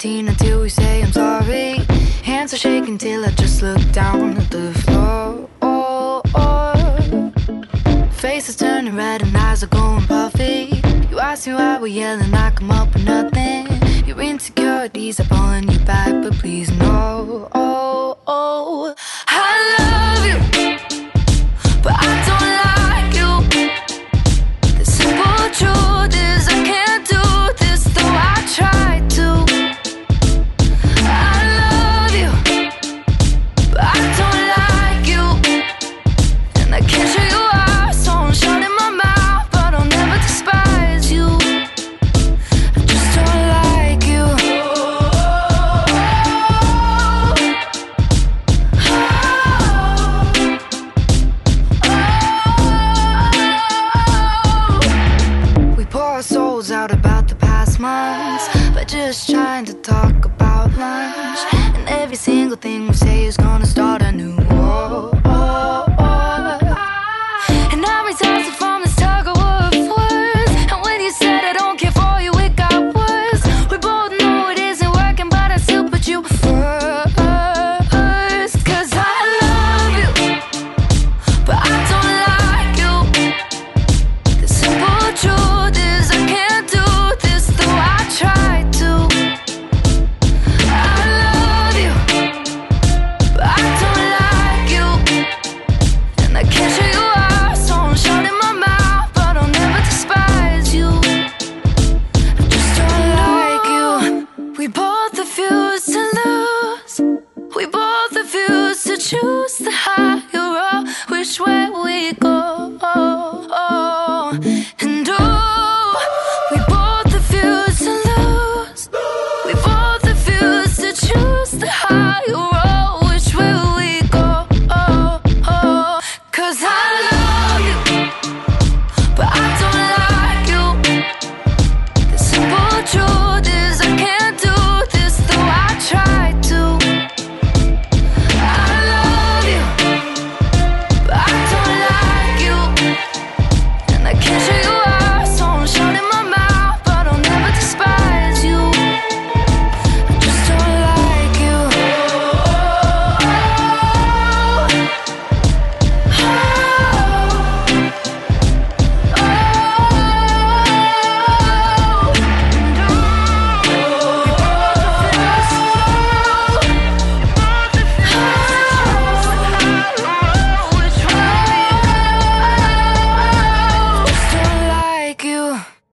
routine until we say I'm sorry. Hands are shaking till I just look down at the floor. Faces turning red and eyes are going puffy. You ask me why we're yelling, I come up with nothing. Your insecurities are pulling you back, but please no. I love you, but I don't like you. The simple truth is I can't do this, though I try to. I love you, but I don't like you, and I can't show you out, so I'm shutting my mouth, but I'll never despise you. I just don't like you. We pour our souls out about the past months, but just trying to talk about lunch. And every single thing we say is gonna start a